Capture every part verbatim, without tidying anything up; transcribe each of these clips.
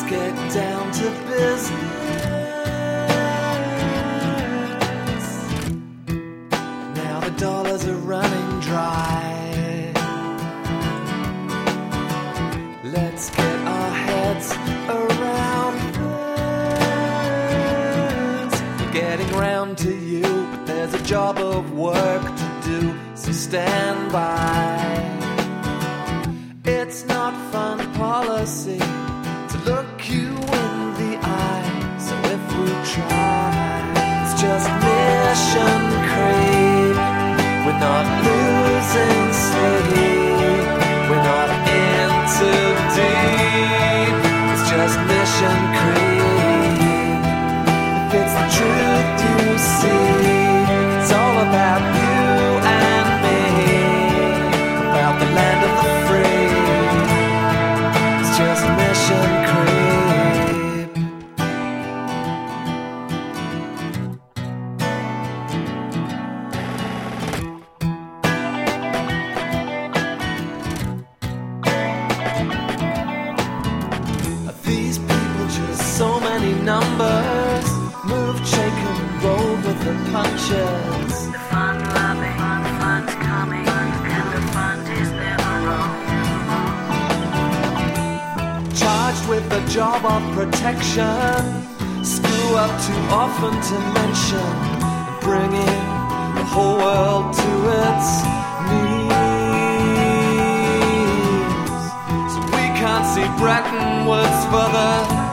get down to business. Now the dollars are running dry. Let's get our heads around this. We're getting round to you, but there's a job of work to do, so stand by. It's not fun policy to look you in the eye, so if we try, it's just mission creep. We're not losing sleep, we're not in too deep. It's just mission creep. If it's the truth you see, it's all about you and me, about the land of the free. It's just mission creep. These people just so many numbers, move, shake and roll with the punches. The fun loving, the fun's coming, and the fun is never wrong. Charged with the job of protection, screw up too often to mention, and bringing the whole world to its knees. So we can't see Bretton Woods for the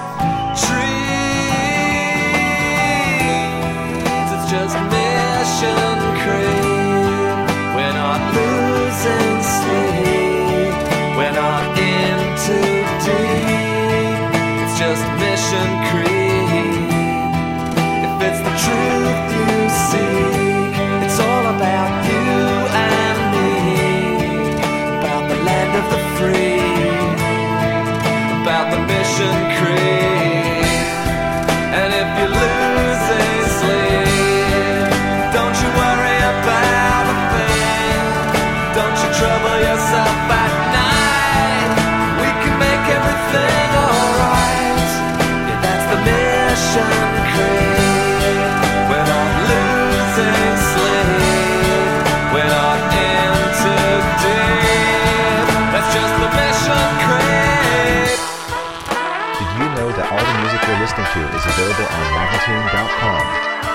trees. It's just mission creep. We're not losing sleep, we're not in too deep. It's just mission creep. If it's the truth you seek, it's all about you and me, about the land of the free, about the mission creep. And if you're losing sleep, don't you worry about a thing, don't you trouble yourself at night. We can make everything alright. Yeah, that's the mission creep. We're not losing sleep, we're not in too deep. That's just the mission creep. Did you know that all the music you're listening to is available on Magnatune dot com?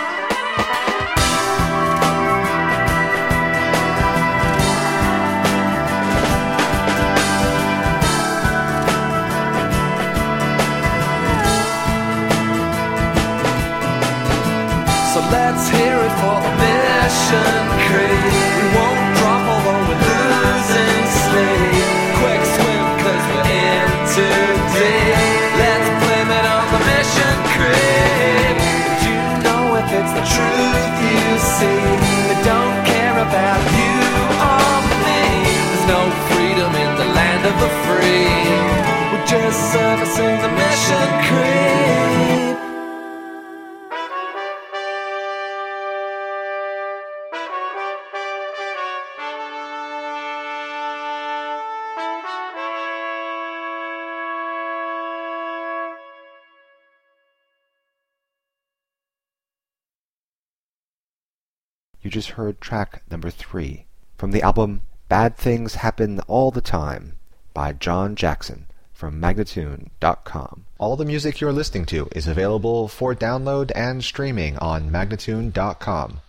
So let's hear it for the mission creep. We won't drop although we're losing sleep. Quick swim cause we're in too deep. Let's blame it on the mission creep. But you know if it's the truth you see, they don't care about you or me. There's no freedom in the land of the free. We're just servicing the mission creep. You just heard track number three from the album Bad Things Happen All the Time by John Jackson from Magnatune dot com. All the music you're listening to is available for download and streaming on Magnatune dot com.